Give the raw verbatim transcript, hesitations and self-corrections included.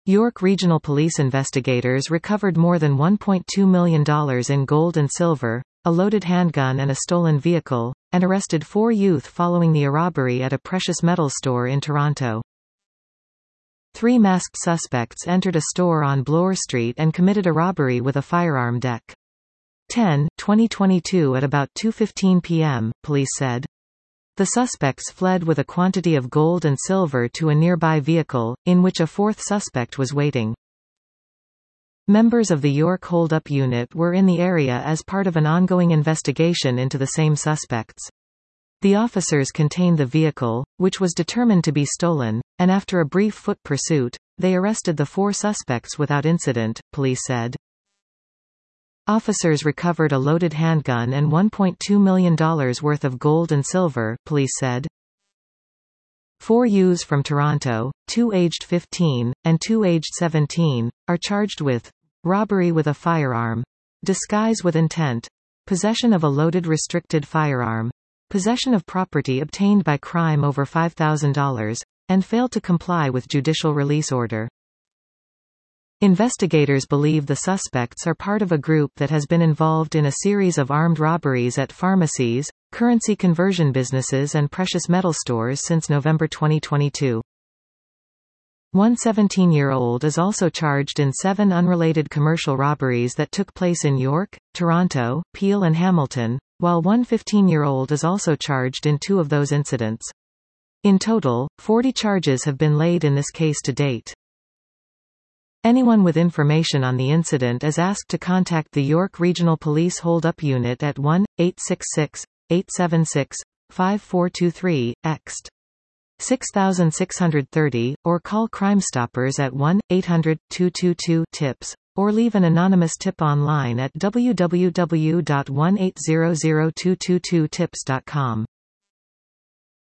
York Regional Police investigators recovered more than one point two million dollars in gold and silver, a loaded handgun and a stolen vehicle, and arrested four youth following the robbery at a precious metals store in Toronto. Three masked suspects entered a store on Bloor Street and committed a robbery with a firearm. Dec. ten, twenty twenty-two at about two fifteen p m, police said. The suspects fled with a quantity of gold and silver to a nearby vehicle, in which a fourth suspect was waiting. Members of the York Hold-Up Unit were in the area as part of an ongoing investigation into the same suspects. The officers contained the vehicle, which was determined to be stolen, and after a brief foot pursuit, they arrested the four suspects without incident, police said. Officers recovered a loaded handgun and one point two million dollars worth of gold and silver, police said. Four youths from Toronto, two aged fifteen, and two aged seventeen, are charged with robbery with a firearm, disguise with intent, possession of a loaded restricted firearm, possession of property obtained by crime over five thousand dollars, and failed to comply with judicial release order. Investigators believe the suspects are part of a group that has been involved in a series of armed robberies at pharmacies, currency conversion businesses and precious metal stores since November twenty twenty-two. One seventeen-year-old is also charged in seven unrelated commercial robberies that took place in York, Toronto, Peel and Hamilton, while one fifteen-year-old is also charged in two of those incidents. In total, forty charges have been laid in this case to date. Anyone with information on the incident is asked to contact the York Regional Police Hold-Up Unit at one eight six six, eight seven six, five four two three, ext. six six thirty, or call Crime Stoppers at one eight hundred, two two two, tips, or leave an anonymous tip online at w w w dot one eight zero zero two two two tips dot com.